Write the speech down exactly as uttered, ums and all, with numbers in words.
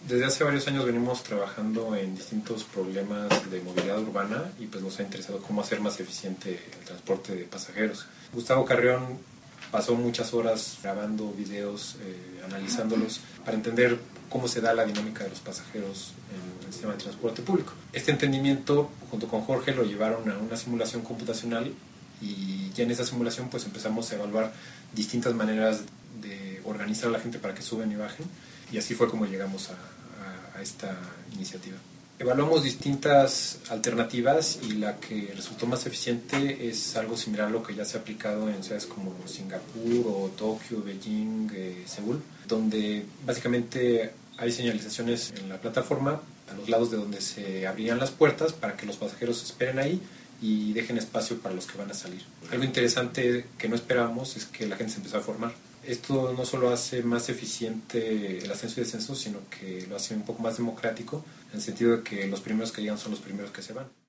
Desde hace varios años venimos trabajando en distintos problemas de movilidad urbana y pues nos ha interesado cómo hacer más eficiente el transporte de pasajeros. Gustavo Carrión pasó muchas horas grabando videos, eh, analizándolos para entender cómo se da la dinámica de los pasajeros en el sistema de transporte público. Este entendimiento, junto con Jorge, lo llevaron a una simulación computacional y ya en esa simulación pues empezamos a evaluar distintas maneras de organizar a la gente para que suban y bajen, y así fue como llegamos a, a, a esta iniciativa. Evaluamos distintas alternativas y la que resultó más eficiente es algo similar a lo que ya se ha aplicado en ciudades como Singapur o Tokio, Beijing, eh, Seúl, donde básicamente hay señalizaciones en la plataforma a los lados de donde se abrían las puertas para que los pasajeros esperen ahí y dejen espacio para los que van a salir. Algo interesante que no esperábamos es que la gente se empezó a formar. Esto no solo hace más eficiente el ascenso y descenso, sino que lo hace un poco más democrático, en el sentido de que los primeros que llegan son los primeros que se van.